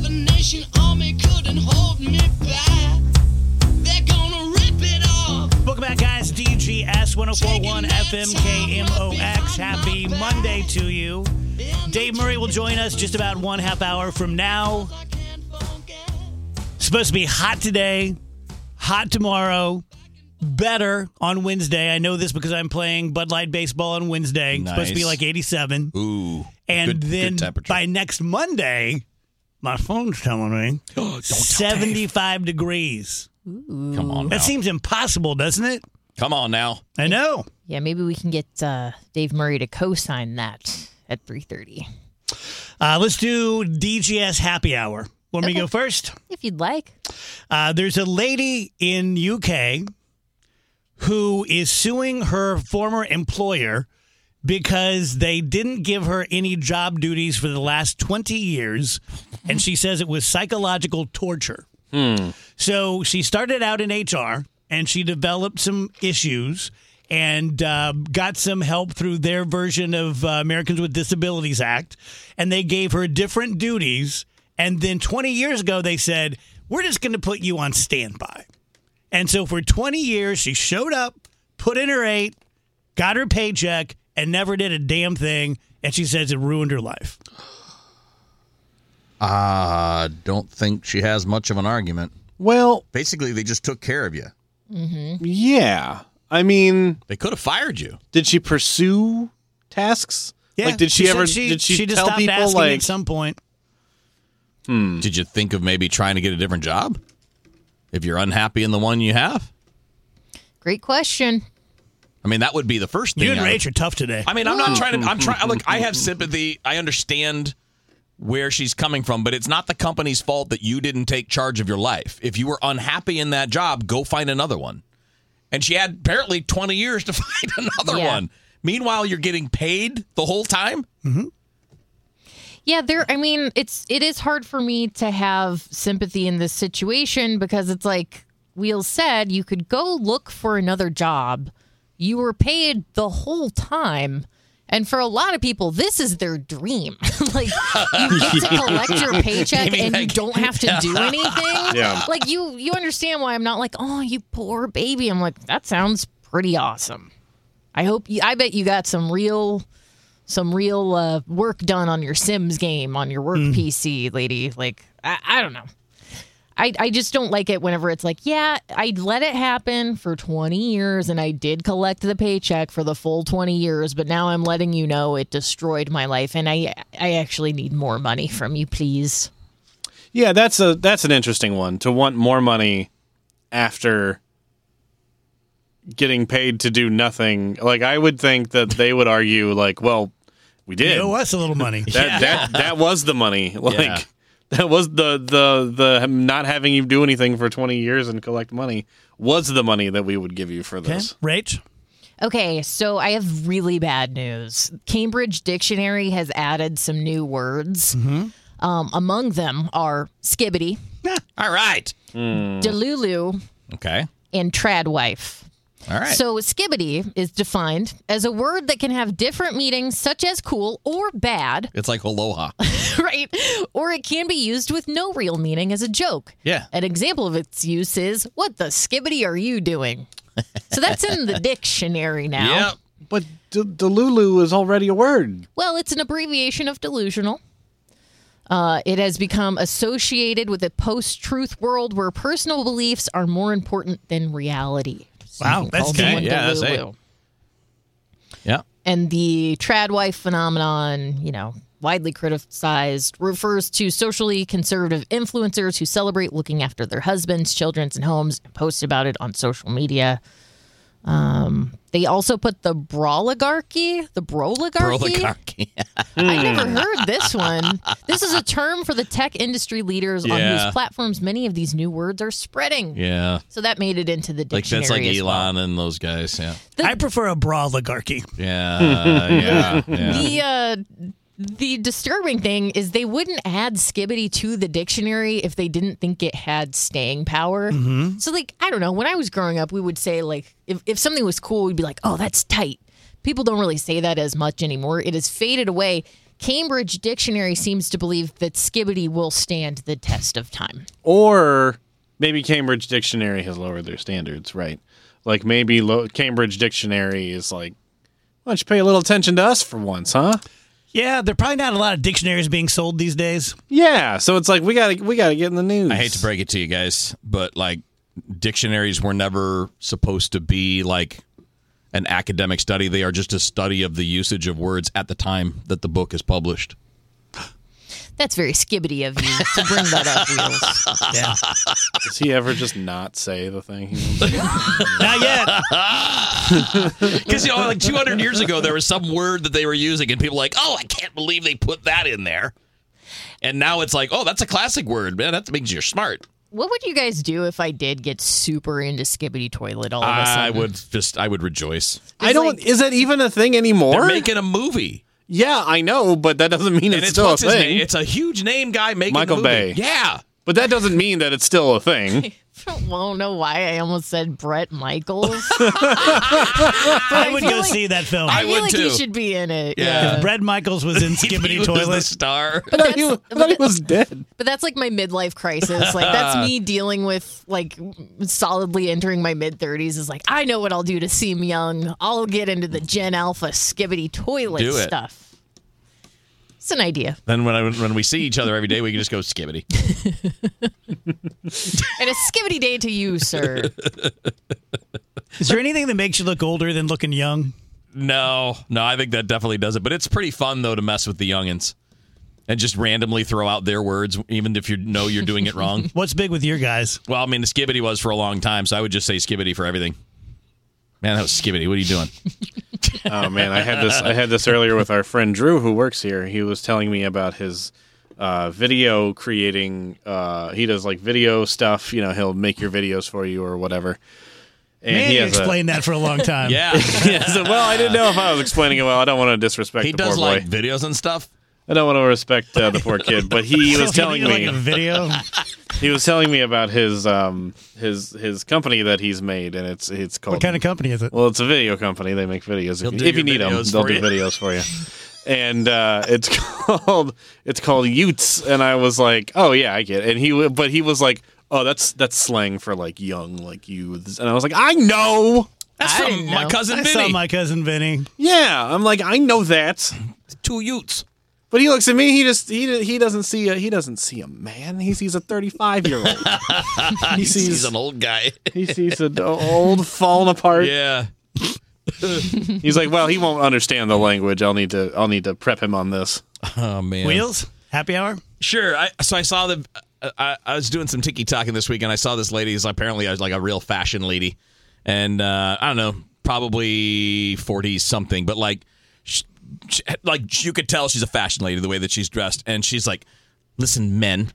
the nation army couldn't hold me back. They're gonna rip it off. Welcome back, guys. DGS 1041 FM KMOX. Happy Monday to you. Dave Murray will join us just about 1/2 hour from now. Supposed to be hot today, hot tomorrow, better on Wednesday. I know this because I'm playing Bud Light baseball on Wednesday. Nice. Supposed to be like 87. Ooh. And good then temperature. by next Monday, my phone's telling me 75 degrees. Come on now. That seems impossible, doesn't it? Come on now. I know. Yeah, maybe we can get Dave Murray to co-sign that at 3:30. Let's do DGS happy hour. Want me to go first? If you'd like. There's a lady in UK who is suing her former employer because they didn't give her any job duties for the last 20 years, and she says it was psychological torture. So she started out in HR, and she developed some issues and got some help through their version of Americans with Disabilities Act, and they gave her different duties. And then 20 years ago, they said, we're just going to put you on standby. And so for 20 years, she showed up, put in her 8, got her paycheck, and never did a damn thing. And she says it ruined her life. Don't think she has much of an argument. Well, Basically, they just took care of you. yeah. I mean, They could have fired you. did she pursue tasks? Yeah. Like, did she ever? said Did she just tell stopped people asking like? at some point? Did you think of maybe trying to get a different job? If you're unhappy in the one you have? Great question. I mean, that would be the first thing. You and I would- Rach are tough today. I mean, I'm not trying to. I'm trying. Look, I have sympathy. I understand where she's coming from, but it's not the company's fault that you didn't take charge of your life. If you were unhappy in that job, go find another one. And she had apparently 20 years to find another Yeah. one. Meanwhile, you're getting paid the whole time. Yeah, it is hard for me to have sympathy in this situation because it's like Wheels said, you could go look for another job. You were paid the whole time. And for a lot of people, this is their dream. Like, you get to collect your paycheck and you don't have to do anything. Yeah. Like, you understand why I'm not like, oh, you poor baby. I'm like, that sounds pretty awesome. I bet you got some real work done on your Sims game, on your work PC, lady. Like, I don't know. I just don't like it whenever it's like, yeah, I let it happen for 20 years and I did collect the paycheck for the full 20 years, but now I'm letting you know it destroyed my life and I actually need more money from you, please. Yeah, that's an interesting one. To want more money after getting paid to do nothing. Like, I would think that they would argue, like, well, we did. You owe us a little money. That was the money. Like, Yeah. that was the not having you do anything for 20 years and collect money was the money that we would give you for Okay. this. Rach? Okay, so I have really bad news. Cambridge Dictionary has added some new words. Among them are skibbity, All right. delulu, Okay. and tradwife. All right. So skibbity is defined as a word that can have different meanings, such as cool or bad, It's like aloha. right? Or it can be used with no real meaning as a joke. Yeah. An example of its use is, what the skibbity are you doing? So that's in the dictionary now. Yep. But Delulu is already a word. Well, it's an abbreviation of delusional. It has become associated with a post-truth world where personal beliefs are more important than reality. So Wow, you can that's call deep. someone Yeah, that's Delulu. it. Yeah. And the tradwife phenomenon, widely criticized, refers to socially conservative influencers who celebrate looking after their husbands, children, and homes and post about it on social media. They also put the broligarchy. Broligarchy. I never heard this one. This is a term for the tech industry leaders on Yeah. whose platforms many of these new words are spreading. Yeah. So that made it into the Like dictionary. that's like as well. Elon and those guys. Yeah. I prefer a broligarchy. Yeah. Yeah. The disturbing thing is they wouldn't add skibbity to the dictionary if they didn't think it had staying power. So, like, I don't know. When I was growing up, we would say, like, if something was cool, we'd be like, oh, that's tight. People don't really say that as much anymore. It has faded away. Cambridge Dictionary seems to believe that skibbity will stand the test of time. Or maybe Cambridge Dictionary has lowered their standards, right? Like maybe Cambridge Dictionary is like, why don't you pay a little attention to us for once, huh? Yeah, there are probably not a lot of dictionaries being sold these days. Yeah, so it's like we gotta get in the news. I hate to break it to you guys, but like dictionaries were never supposed to be like an academic study. They are just a study of the usage of words at the time that the book is published. That's very skibbity of you to bring that up, Wheels. Yeah. Does he ever just not say the thing he wants? Not yet. Because, like 200 years ago, there was some word that they were using, and people were like, oh, I can't believe they put that in there. And now it's like, oh, that's a classic word, man. That means you're smart. What would you guys do if I did get super into skibbity toilet all of a sudden? I would rejoice. Is that even a thing anymore? They're making a movie. Yeah, I know, but that doesn't mean it's still a what's his thing. name? It's a huge name guy making Michael a movie. Bay. Yeah. But that doesn't mean that it's still a thing. I don't know why I almost said Brett Michaels. I would go see that film. I I feel would like too. he should be in it. Yeah. If Brett Michaels was in He Skibbity was the Toilet. star. I thought he was dead. But that's like my midlife crisis. Like that's me dealing with like solidly entering my mid-30s is like, I know what I'll do to seem young. I'll get into the Gen Alpha skibbity toilet Do it. stuff. It's an idea. Then when we see each other every day, we can just go skibbity. And a skibbity day to you, sir. Is there anything that makes you look older than looking young? No, I think that definitely does it. But it's pretty fun, though, to mess with the youngins and just randomly throw out their words, even if you know you're doing it wrong. What's big with your guys? Well, I mean, the skibbity was for a long time, so I would just say skibbity for everything. Man, that was skibbity. What are you doing? Oh man, I had this earlier with our friend Drew who works here. He was telling me about his video creating. He does like video stuff. You know, he'll make your videos for you or whatever. And Man, he you has explained that for a long time. Yeah. well, I didn't know if I was explaining it well. I don't want to disrespect He the poor does boy. like videos and stuff. I don't want to respect the poor kid, but he was telling like me a video. he was telling me about his company that he's made, and it's called. What kind of company is it? Well, it's a video company. They make videos. They'll do If you your need them, videos they'll for do you. videos for you. And it's called Utes, and I was like, oh yeah, I get it. And he was like, oh, that's slang for like young, like youths. And I was like, I know. That's I from didn't my know. cousin I Vinny. saw my cousin Vinny. Yeah, I'm like, I know that. 2 Utes. But he looks at me. He doesn't see a man. He sees a 35-year-old. He He's sees an old guy. He sees an old, fallen apart. Yeah. He's like, well, he won't understand the language. I'll need to prep him on this. Oh, man. Wheels? Happy hour? Sure. So I saw I was doing some tiki-talking this week, and I saw this lady who's apparently like a real fashion lady. And I don't know, probably 40-something, but like you could tell she's a fashion lady the way that she's dressed. And she's like, listen, men.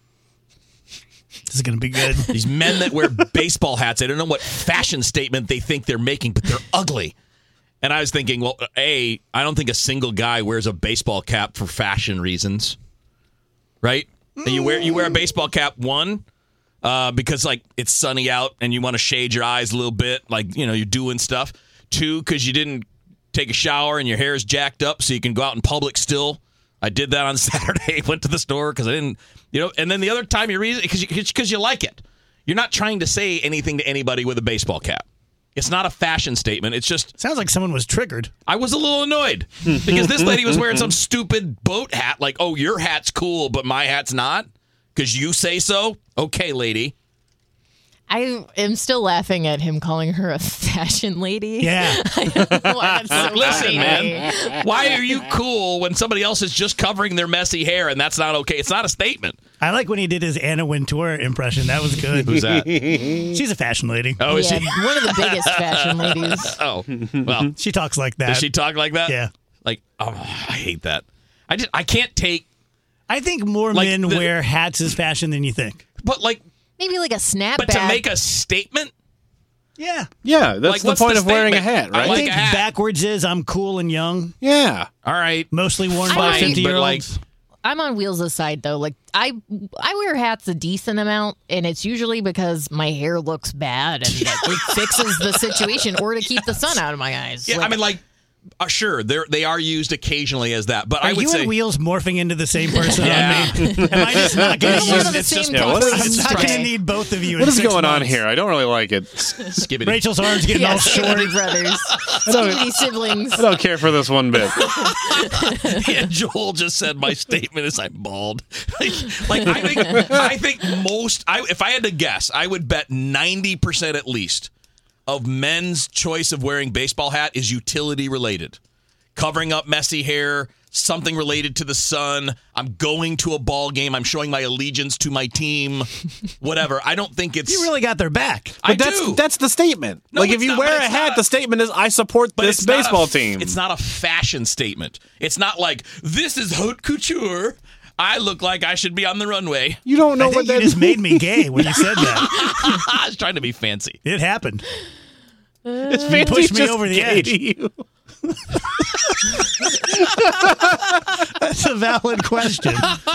This is going to be good. These men that wear baseball hats, I don't know what fashion statement they think they're making, but they're ugly. And I was thinking, well, I don't think a single guy wears a baseball cap for fashion reasons, right? And you wear a baseball cap, one, because like it's sunny out and you want to shade your eyes a little bit, like you're doing stuff. Two, because you didn't take a shower and your hair is jacked up, so you can go out in public still. I did that on Saturday. Went to the store because I didn't, and then the other time you read it because you like it. You're not trying to say anything to anybody with a baseball cap. It's not a fashion statement. It's just Sounds like someone was triggered. I was a little annoyed because this lady was wearing some stupid boat hat. Like, oh, your hat's cool, but my hat's not because you say so. Okay, lady. I am still laughing at him calling her a fashion lady. Yeah. I don't know why that's so Listen, funny. man. Why are you cool when somebody else is just covering their messy hair and that's not okay? It's not a statement. I like when he did his Anna Wintour impression. That was good. Who's that? She's a fashion lady. Oh, is Yeah, she? one of the biggest fashion ladies. Oh, well. She talks like that. Does she talk like that? Yeah. Like, oh, I hate that. I can't take, I think more Like men the- wear hats as fashion than you think. but like, Maybe like a snapback. but to make a statement? Yeah. Yeah, that's Like, the what's point the of wearing a statement? hat, right? I like think a hat. backwards is I'm cool and young, Yeah. All right. mostly worn by Fine, but 50-year-olds. I'm on Wheels' side though. Like I wear hats a decent amount, and it's usually because my hair looks bad and it fixes the situation, or to keep the sun out of my eyes. Yeah, Like, I mean, like, Sure, they are used occasionally as that, but Are I would you say and Wheels morphing into the same person Yeah. on me? Am I just not going to We're one use of the it? same just- Yeah, what is- complete I'm not going to stray. need both of you. What in is 6 going on months. here? I don't really like it. skibbity. Rachel's arms getting Yeah, all short. Skibbity brothers. don't- Skibbity siblings. I don't care for this one bit. Yeah, Joel just said my statement is I'm bald. I think most. If I had to guess, I would bet 90% at least of men's choice of wearing baseball hat is utility related, covering up messy hair, something related to the sun. I'm going to a ball game. I'm showing my allegiance to my team. Whatever. I don't think it's. You really got their back. I But do. that's the statement. No, like if it's you not, wear but a it's hat, not. the statement is I support But this it's not baseball a- team. It's not a fashion statement. It's not like this is haute couture. I look like I should be on the runway. You don't know I what think you that just made me gay when you said that. I was trying to be fancy. It happened. It's pushed me over the edge. You. That's a valid question.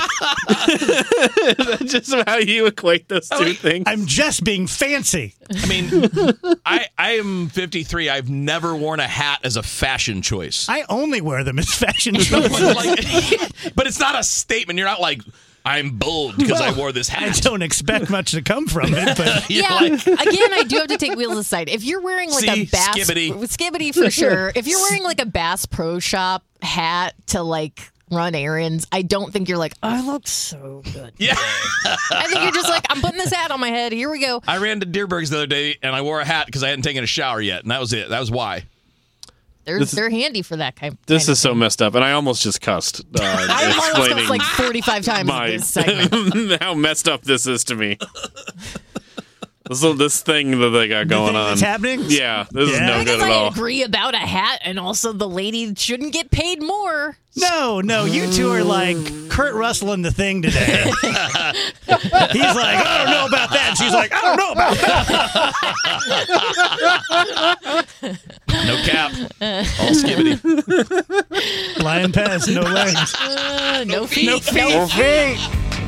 That's just how you equate those two things. I'm just being fancy. I mean, I am 53. I've never worn a hat as a fashion choice. I only wear them as fashion But, choices. but it's not a statement. You're not like, I'm bold because I wore this I hat. don't expect much to come from it, but You're Yeah, like, again, I do have to take Wheels aside. If you're wearing like See, a Bass Skibbity. for sure. If you're wearing like a Bass Pro Shop hat to like run errands, I don't think you're like, I look so good. yeah. I think you're just like, I'm putting this hat on my head. Here we go. I ran to Deerberg's the other day and I wore a hat because I hadn't taken a shower yet, and that was it. That was why. They're handy for that kind. This kind is so messed up, and I almost just cussed I almost explaining cussed like 45 times in this segment. how messed up this is to me. This thing that they got going thing on. that's happening? Yeah, this is Yeah. no I good guess at I all. agree about a hat, and also the lady shouldn't get paid more. no, you two are like Kurt Russell in The Thing today. He's like, I don't know about that. And she's like, I don't know about that. No cap. All skibbity. Lion Pez, no legs. No feet. No feet.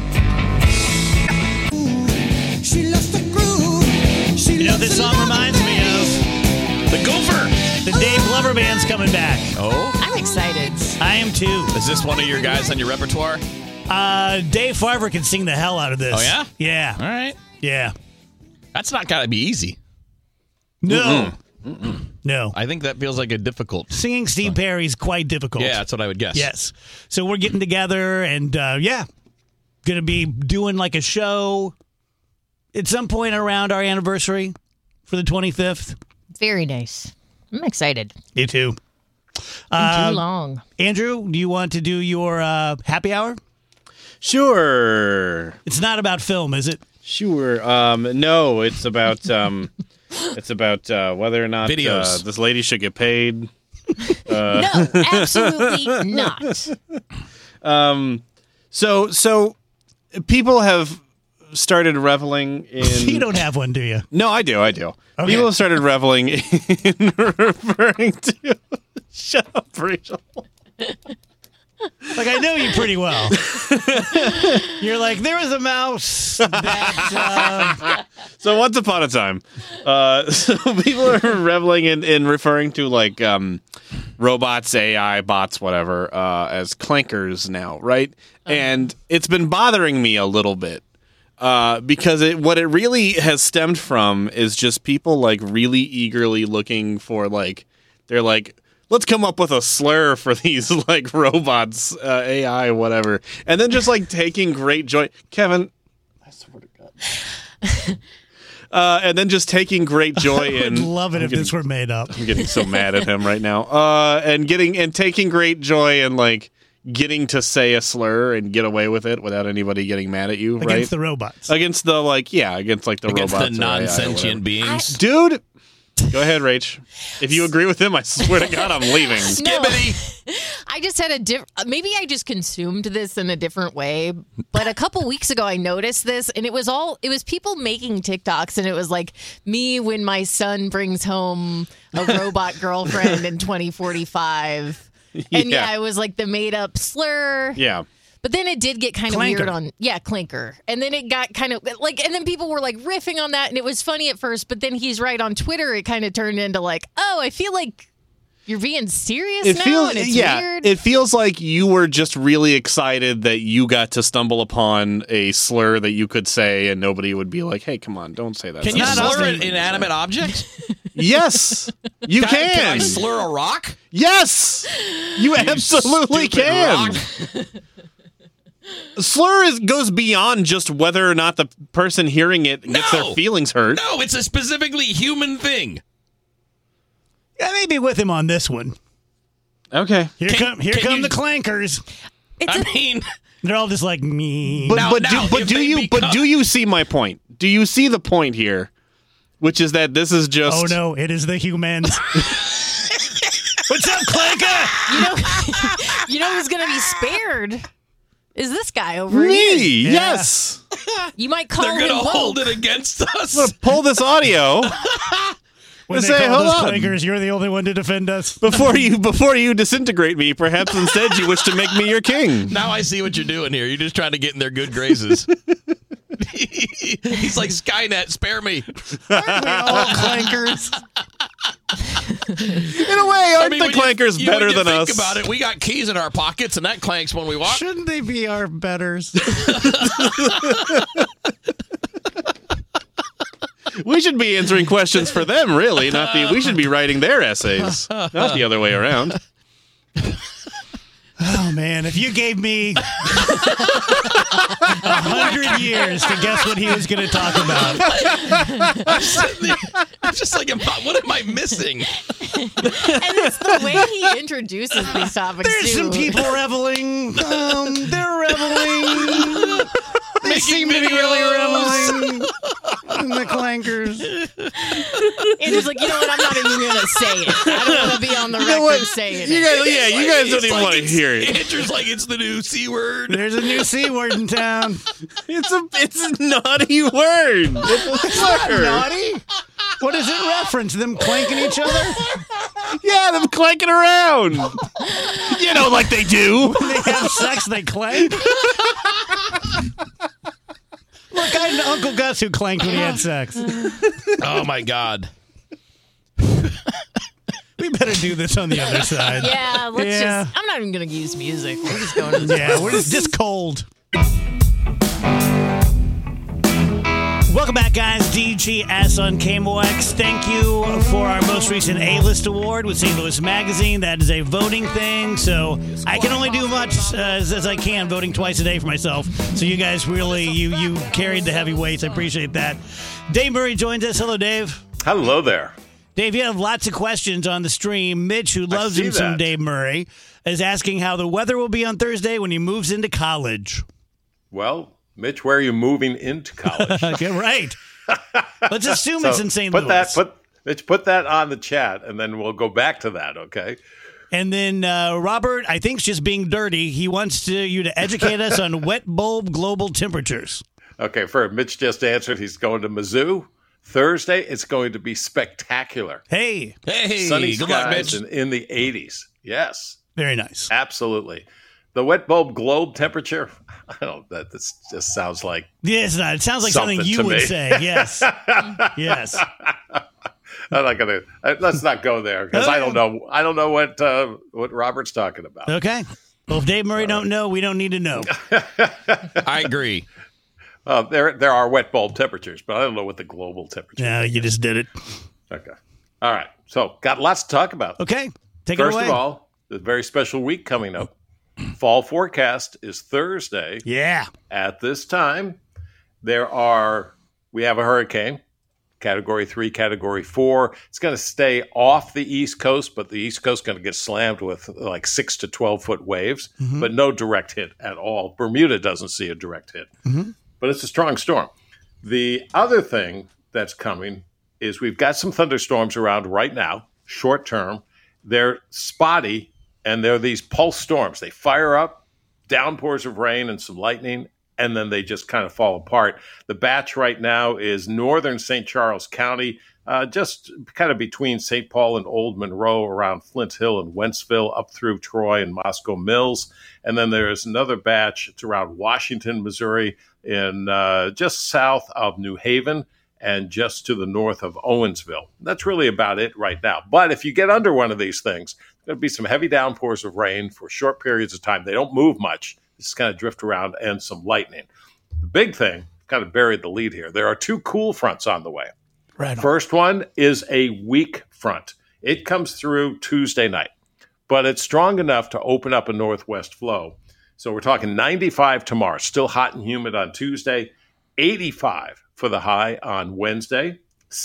She loves the groove. She You know what this song reminds me of? The Gopher. The Dave Glover Band's coming back. Oh? I'm excited. I am too. Is this one of your guys on your repertoire? Dave Farver can sing the hell out of this. Oh, yeah? Yeah. All right. Yeah. That's not got to be easy. No. No. I think that feels like a difficult. Singing Steve Perry's quite difficult. Yeah, that's what I would guess. Yes. So we're getting together and, going to be doing like a show at some point around our anniversary for the 25th. Very nice. I'm excited. You too. Too long. Andrew, do you want to do your happy hour? Sure. It's not about film, is it? Sure. No, it's about whether or not Videos. this lady should get paid. No, absolutely not. So people have started reveling in. You don't have one, do you? No, I do. Okay. People have started reveling in referring to. Shut up, Rachel. Like, I know you pretty well. You're like, there was a mouse that... So once upon a time, so people are reveling in referring to like robots, AI, bots, whatever, as clankers now, right? And it's been bothering me a little bit because what it really has stemmed from is just people like really eagerly looking for like they're like, let's come up with a slur for these like robots, AI, whatever, and then just like taking great joy, Kevin. I swear to God. And then just taking great joy I would in. love it if this were made up. I'm getting so mad at him right now. And taking great joy in like getting to say a slur and get away with it without anybody getting mad at you, right? Against the robots. Against the against like the Against robots the or AI or non-sentient whatever. beings. Dude, go ahead, Rach. If you agree with him, I swear to God, I'm leaving. No. I just had maybe I just consumed this in a different way, but a couple weeks ago I noticed this, and it was people making TikToks, and it was like me when my son brings home a robot girlfriend in 2045. And Yeah. it was like the made up slur. Yeah. But then it did get kind of Clanker. weird clanker. And then it got kind of like, and then people were like riffing on that, and it was funny at first, but then he's right on Twitter. It kind of turned into like, oh, I feel like You're being serious It now, feels and it's yeah. weird. It feels like you were just really excited that you got to stumble upon a slur that you could say, and nobody would be like, "Hey, come on, don't say that." Can you not slur us. an inanimate object? Yes, you can. Can I slur a rock? Yes, you absolutely stupid can. rock. Slur goes beyond just whether or not the person hearing it gets their No. feelings hurt. No, it's a specifically human thing. I may be with him on this one. Okay, Here Can come you- the clankers. I mean, They're all just like me. but Now- but now, do, if do they you become- do you see my point? Do you see the point here, which is that this is just Oh no, it is the humans. What's up, clanker? You know who's going to be spared? Is this guy over me? here? Yes. You might call they're him going to hold woke. it against us. I'm gonna pull this audio When they say, call "Hold us on." clankers, you're the only one to defend us. before you disintegrate me. Perhaps instead you wish to make me your king. Now I see what you're doing here. You're just trying to get in their good graces. He's like, Skynet, spare me. Aren't we all clankers? In a way, aren't the when clankers when better you than think us? about it, we got keys in our pockets, and that clanks when we walk. Shouldn't they be our betters? We should be answering questions for them, really. We should be writing their essays, not the other way around. Oh man, if you gave me 100 years to guess what he was going to talk about, I'm just like, what am I missing? And it's the way he introduces these topics, there's too. some people reveling. They're reveling. They seem to be really reveling in the clankers. Andrew's like, you know what? I'm not even going to say it. I don't want to be on the record saying You it. guys, yeah, you guys don't It's even like want to it's- hear it. Andrew's like, it's the new C word. There's a new C word in town. It's a naughty word. It's a slur. Naughty? What does it reference? Them clanking each other? Yeah, them clanking around. You know, like they do. When they have sex, they clank? Look, I had Uncle Gus who clanked when he had sex. Oh, my God. We better do this on the other side. Yeah, let's Yeah. just. I'm not even going to use music. We're just going to the Yeah, we're just cold. Welcome back, guys. DGS on KMOX. Thank you for our most recent A-List award with St. Louis Magazine. That is a voting thing, so I can only do much as I can, voting twice a day for myself. So you guys really, you carried the heavy weights. I appreciate that. Dave Murray joins us. Hello, Dave. Hello there. Dave, you have lots of questions on the stream. Mitch, who loves see him some that. Dave Murray, is asking how the weather will be on Thursday when he moves into college. Well, Mitch, where are you moving into college? Okay, right. Let's assume it's in St. put Louis. put that on the chat, and then we'll go back to that. Okay. And then Robert, I think, is just being dirty. He wants you to educate us on wet bulb global temperatures. Okay. Mitch just answered. He's going to Mizzou Thursday. It's going to be spectacular. Hey, Hey, Sunny good luck, skies Mitch. and in the 80s. Yes, very nice. absolutely. The wet bulb globe temperature. I don't. This just sounds like. Yeah, it's not. It sounds like something Something you to would me. say. Yes. Yes. I'm not gonna. Let's not go there because I don't know. I don't know what Robert's talking about. Okay. Well, if Dave Murray don't know, we don't need to know. I agree. There are wet bulb temperatures, but I don't know what the global temperature. No, you just did it. Okay. All right. So got lots to talk about. Okay. Take First it away. of all, the very special week coming up. Fall forecast is Thursday. Yeah. At this time, we have a hurricane, Category 3, Category 4. It's going to stay off the East Coast, but the East Coast is going to get slammed with like 6 to 12-foot waves, but no direct hit at all. Bermuda doesn't see a direct hit, but it's a strong storm. The other thing that's coming is we've got some thunderstorms around right now, short term. They're spotty, and they're these pulse storms. They fire up, downpours of rain and some lightning, and then they just kind of fall apart. The batch right now is northern St. Charles County, just kind of between St. Paul and Old Monroe, around Flint Hill and Wentzville, up through Troy and Moscow Mills. And then there's another batch. It's around Washington, Missouri, in just south of New Haven. and just to the north of Owensville. That's really about it right now. But if you get under one of these things, there's going to be some heavy downpours of rain for short periods of time. They don't move much. Just kind of drift around, and some lightning. The big thing, kind of buried the lead here. There are 2 cool fronts on the way. Right on. First one is a weak front. It comes through Tuesday night, but it's strong enough to open up a northwest flow. So we're talking 95 tomorrow, still hot and humid on Tuesday, 85 for the high on Wednesday,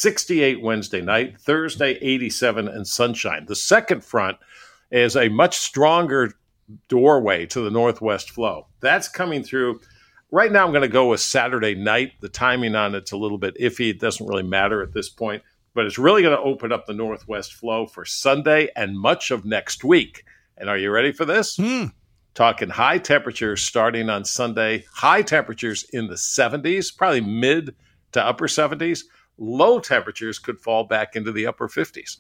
68 Wednesday night, Thursday 87 and sunshine. The second front is a much stronger doorway to the northwest flow. That's coming through. Right now, I'm going to go with Saturday night. The timing on it's a little bit iffy. It doesn't really matter at this point, but it's really going to open up the northwest flow for Sunday and much of next week. And are you ready for this? Talking high temperatures starting on Sunday. High temperatures in the 70s, probably mid to upper 70s. Low temperatures could fall back into the upper 50s.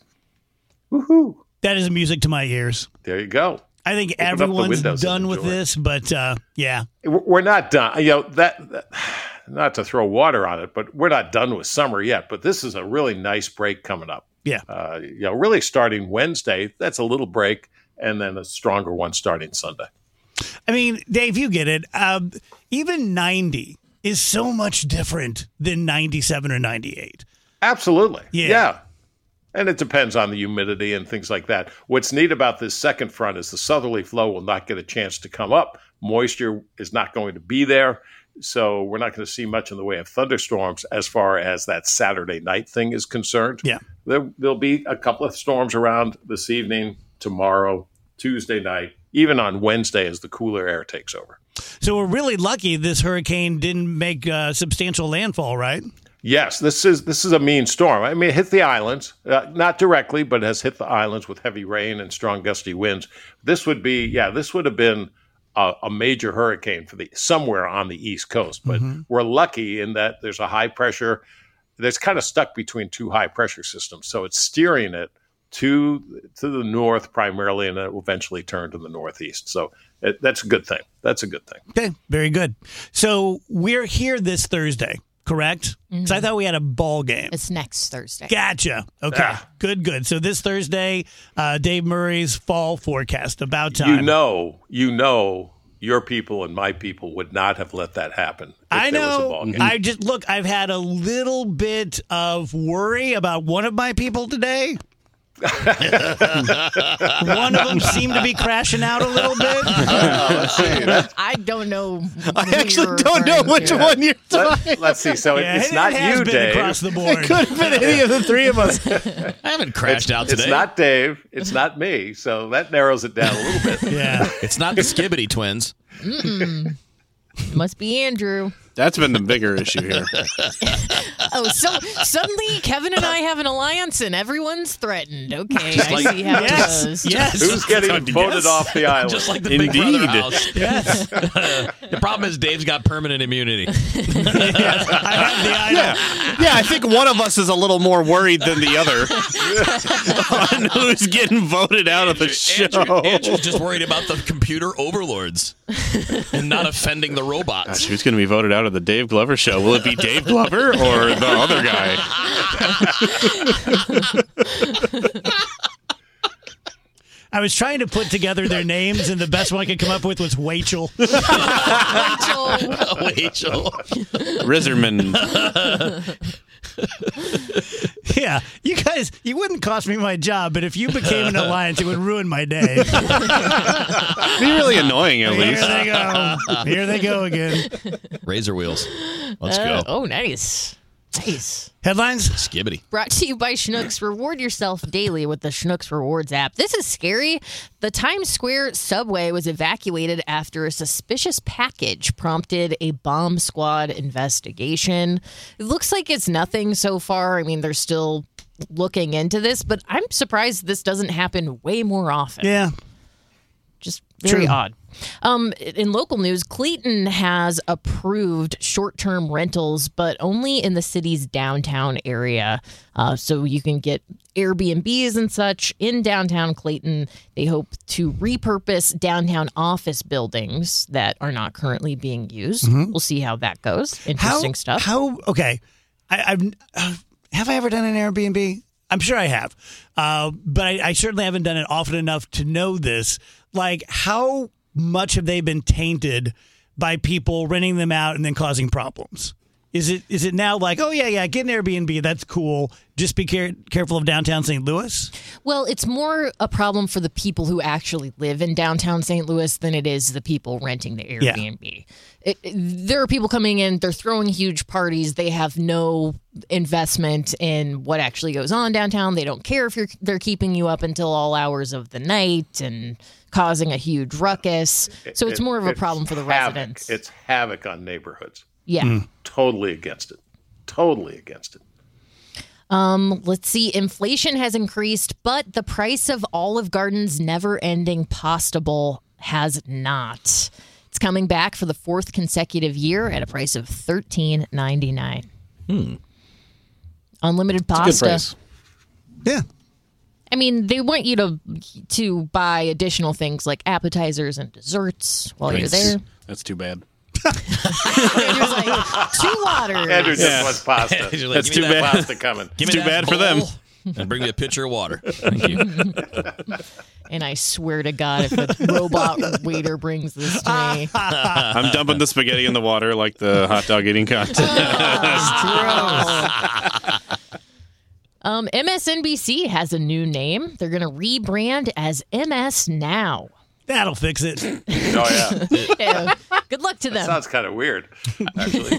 Woohoo! That is music to my ears. There you go. I think Open up the everyone's windows done and with enjoy. this, but yeah. We're not done. That not to throw water on it, but we're not done with summer yet. But this is a really nice break coming up. Yeah. Really starting Wednesday. That's a little break, and then a stronger one starting Sunday. I mean, Dave, you get it. Even 90 is so much different than 97 or 98. Absolutely. Yeah. And it depends on the humidity and things like that. What's neat about this second front is the southerly flow will not get a chance to come up. Moisture is not going to be there. So we're not going to see much in the way of thunderstorms as far as that Saturday night thing is concerned. Yeah. There'll be a couple of storms around this evening, tomorrow, Tuesday night, even on Wednesday as the cooler air takes over. So we're really lucky this hurricane didn't make substantial landfall, right? Yes, this is a mean storm. I mean, it hit the islands, not directly, but has hit the islands with heavy rain and strong gusty winds. This would have been a major hurricane for somewhere on the East Coast. But we're lucky in that there's a high pressure that's kind of stuck between 2 high pressure systems. So it's steering it to the north primarily, and it will eventually turn to the northeast. So that's a good thing. That's a good thing. Okay, very good. So we're here this Thursday, correct? Because I thought we had a ball game. It's next Thursday. Gotcha. Okay, good. So this Thursday, Dave Murray's fall forecast, about time. You know, your people and my people would not have let that happen. I there was a know. ball game. I've had a little bit of worry about one of my people today. One of them seemed to be crashing out a little bit. I don't know. I actually don't know which one you're talking. Let's see. So it's not it has you, been Dave. across the board. It could have been any of the 3 of us. I haven't crashed out today. It's not Dave. It's not me. So that narrows it down a little bit. Yeah. It's not the Skibbity twins. Must be Andrew. That's been the bigger issue here. Oh, so suddenly Kevin and I have an alliance and everyone's threatened. Okay, Just I like- see how Yes. it goes. Yes. Who's getting Yes. voted off the island? Just like the Big Brother Indeed. house. Yes. The problem is Dave's got permanent immunity. I have the idol. Yeah, I think one of us is a little more worried than the other on who's getting voted out of the show. Andrew's just worried about the computer overlords and not offending the robots. Gosh, who's going to be voted out of the Dave Glover show? Will it be Dave Glover or the other guy? I was trying to put together their names, and the best one I could come up with was Wachel. Rachel. Rizerman. Yeah, you guys, you wouldn't cost me my job, but if you became an alliance, it would ruin my day. Be really annoying, at Here least. they go. Here they go again. Razor wheels. Let's go. Oh, nice. Nice. Headlines? Skibbity. Brought to you by Schnucks. Reward yourself daily with the Schnucks Rewards app. This is scary. The Times Square subway was evacuated after a suspicious package prompted a bomb squad investigation. It looks like it's nothing so far. I mean, they're still looking into this, but I'm surprised this doesn't happen way more often. Yeah. Just very True. odd. In local news, Clayton has approved short-term rentals, but only in the city's downtown area. So you can get Airbnbs and such in downtown Clayton. They hope to repurpose downtown office buildings that are not currently being used. We'll see how that goes. Interesting stuff. Okay. Have I ever done an Airbnb? I'm sure I have, but I certainly haven't done it often enough to know this. Like, how much have they been tainted by people renting them out and then causing problems? Is it now like, oh, yeah, get an Airbnb, that's cool, just be careful of downtown St. Louis? Well, it's more a problem for the people who actually live in downtown St. Louis than it is the people renting the Airbnb. Yeah. There are people coming in, they're throwing huge parties, they have no investment in what actually goes on downtown. They don't care if they're keeping you up until all hours of the night and causing a huge ruckus. So it's more of a problem for the residents. It's havoc on neighborhoods. Yeah. Totally against it. Totally against it. Let's see. Inflation has increased, but the price of Olive Garden's never-ending pasta bowl has not. It's coming back for the 4th consecutive year at a price of $13.99. Unlimited pasta. It's a good price. Yeah. I mean, they want you to buy additional things like appetizers and desserts while you're there. That's too bad. Andrew's like, 2 waters. Andrew just wants pasta. He's like, That's "Give me too that bad. Pasta coming. Give me Too that bad for them. bowl And bring me a pitcher of water. Thank you. And I swear to God, if a robot waiter brings this to me, I'm dumping the spaghetti in the water like the hot dog eating contest. MSNBC has a new name. They're going to rebrand as MS Now. That'll fix it. Oh, yeah. Yeah. Good luck to them. Sounds kind of weird, actually.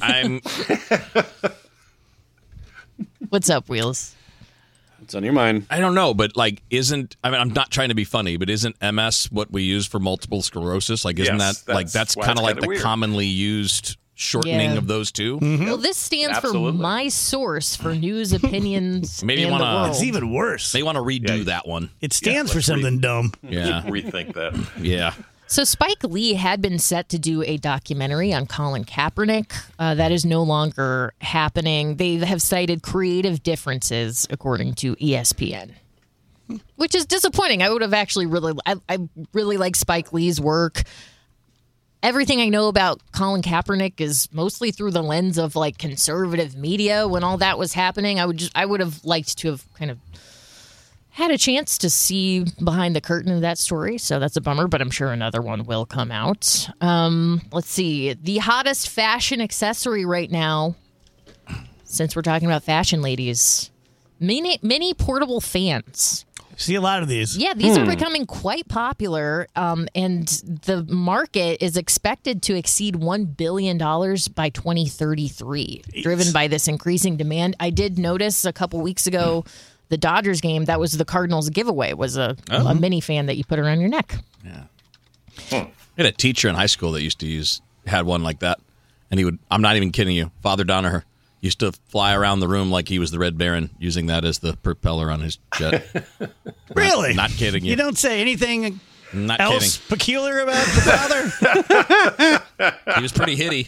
What's up, Wheels? It's on your mind. I don't know, but like, I'm not trying to be funny, but isn't MS what we use for multiple sclerosis? Like, isn't Yes, that's why kind of it's like kinda the weird. commonly used shortening Yeah. of those two? Well, this stands Absolutely. for my source for news, opinions, Maybe you and the wanna- world. It's even worse. They want to redo Yeah. that one. It stands for let's something dumb. Yeah, Rethink that. yeah. So Spike Lee had been set to do a documentary on Colin Kaepernick. That is no longer happening. They have cited creative differences, according to ESPN, which is disappointing. I would have actually I really like Spike Lee's work. Everything I know about Colin Kaepernick is mostly through the lens of like conservative media. When all that was happening, I would have liked to have kind of had a chance to see behind the curtain of that story, so that's a bummer, but I'm sure another one will come out. Let's see. The hottest fashion accessory right now, since we're talking about fashion ladies, mini portable fans. See a lot of these. Yeah, these are becoming quite popular, and the market is expected to exceed $1 billion by 2033, driven by this increasing demand. I did notice a couple weeks ago, the Dodgers game, that was the Cardinals giveaway, was a mini fan that you put around your neck. Yeah. I had a teacher in high school that had one like that. And I'm not even kidding you, Father Donaher used to fly around the room like he was the Red Baron, using that as the propeller on his jet. Really? Not kidding you. You don't say anything Not else kidding. peculiar about the father? He was pretty hitty.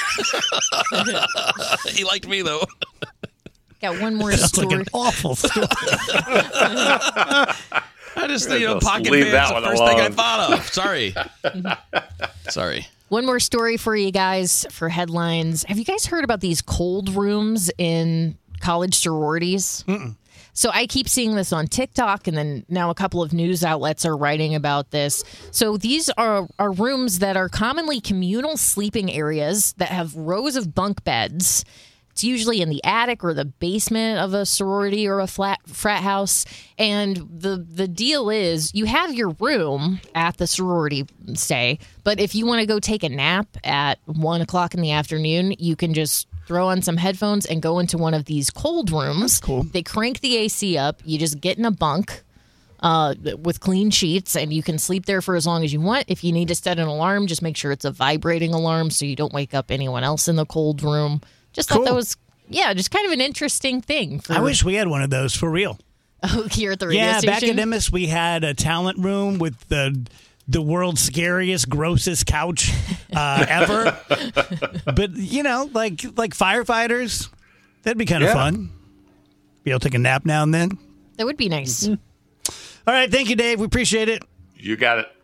He liked me, though. Got one more Sounds story. like an awful story. I just, pocket leave band's that the one first thing I alone. thought of. Sorry. One more story for you guys for headlines. Have you guys heard about these cold rooms in college sororities? So I keep seeing this on TikTok, and then now a couple of news outlets are writing about this. So these are rooms that are commonly communal sleeping areas that have rows of bunk beds. It's usually in the attic or the basement of a sorority or a frat house. And the deal is you have your room at the sorority stay, but if you want to go take a nap at 1 o'clock in the afternoon, you can just throw on some headphones and go into one of these cold rooms. Cool. They crank the AC up. You just get in a bunk with clean sheets, and you can sleep there for as long as you want. If you need to set an alarm, just make sure it's a vibrating alarm so you don't wake up anyone else in the cold room. Just thought Cool. that was, just kind of an interesting thing. I wish we had one of those for real. Here at the radio Yeah, station. back at Emmis, we had a talent room with the world's scariest, grossest couch ever. But, like firefighters, that'd be kind of fun. Be able to take a nap now and then. That would be nice. All right, thank you, Dave. We appreciate it. You got it.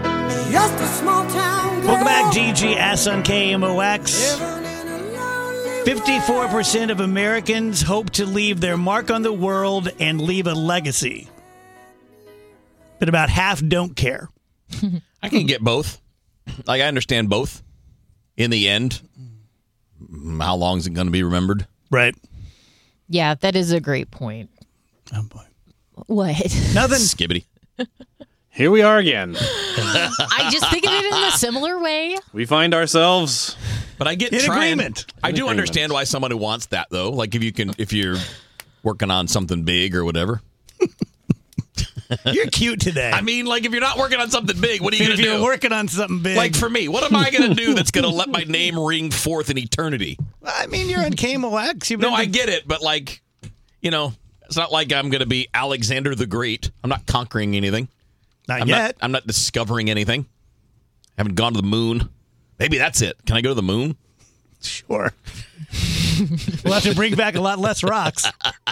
Just a small town girl. Welcome back, DGS on KMOX. Living in a lonely 54% of Americans hope to leave their mark on the world and leave a legacy. But about half don't care. I can get both. Like, I understand both. In the end, how long is it going to be remembered? Right. Yeah, that is a great point. Oh, boy. What? Nothing. Skibbity. Here we are again. I just think of it in a similar way. We find ourselves. But I get In trying. agreement. I do agreement. understand why someone who wants that, though. Like, if you're working on something big or whatever. You're cute today. I mean, like, if you're not working on something big, what are you if going to you're do? working on something big. Like, for me, what am I going to do that's going to let my name ring forth in eternity? I mean, you're on KMOX. You've No, been- I get it, but, like, you know, it's not like I'm going to be Alexander the Great. I'm not conquering anything. Not yet. I'm not discovering anything. I haven't gone to the moon. Maybe that's it. Can I go to the moon? Sure. We'll have to bring back a lot less rocks.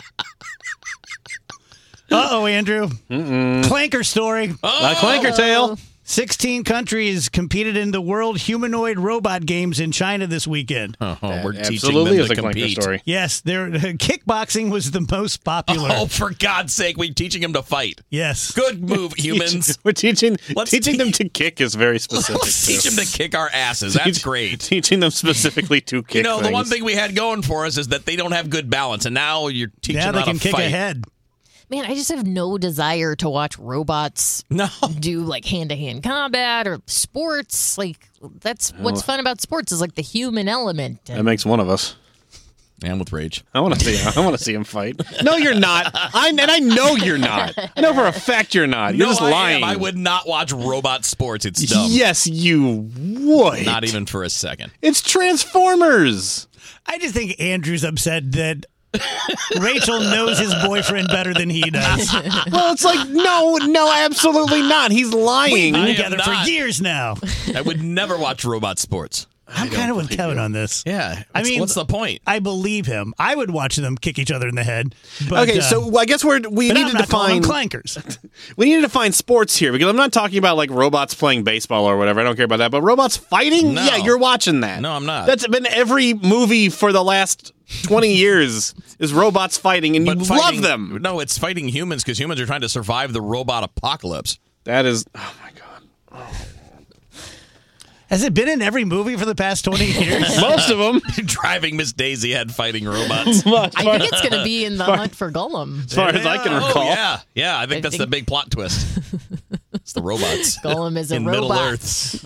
Uh-oh, Andrew. Clanker story. A clanker tail. 16 countries competed in the World Humanoid Robot Games in China this weekend. Oh, we're teaching Absolutely them is to a clanker compete. story. Yes, kickboxing was the most popular. Oh, for God's sake, we're teaching them to fight. Yes. Good move, humans. We're teaching Let's them to kick is very specific. Let's teach too. them to kick our asses. That's great. Teaching them specifically to kick You know, the one things. thing we had going for us is that they don't have good balance, and now you're teaching Now them they how can to kick fight. ahead. Man, I just have no desire to watch robots No. do like hand-to-hand combat or sports. Like that's what's fun about sports is like the human element. That makes one of us. And with rage. I want to see him fight. No, you're not. I know you're not. I know for a fact you're not. You're No, just I am. lying. I would not watch robot sports. It's dumb. Yes, you would. Not even for a second. It's Transformers. I just think Andrew's upset that Rachel knows his boyfriend better than he does. Well, it's like no, absolutely not. He's lying. We've I been am together not. for years now. I would never watch robot sports. I'm kind of with Kevin on this. Yeah. I mean, what's the point? I believe him. I would watch them kick each other in the head. But, Okay, so I guess we but need I'm to not calling define them clankers. we need to define sports here because I'm not talking about like robots playing baseball or whatever. I don't care about that. But robots fighting, No. yeah, you're watching that. No, I'm not. That's been every movie for the last 20 years is robots fighting, and you But love them. No, it's fighting humans because humans are trying to survive the robot apocalypse. That is, oh my god, Has it been in every movie for the past 20 years? most of them. Driving Miss Daisy had fighting robots. I think it's going to be in the Hunt for Gollum. As far as I can Oh, recall, yeah. I think that's the big plot twist. It's the robots. Gollum is a in robot. Middle Earth.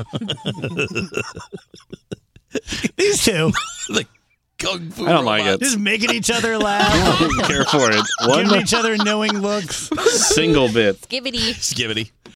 These two The kung fu I don't like robots. it. just making each other laugh, I don't care for it. giving One each other knowing looks. single bit. Skibbity. Skibbity.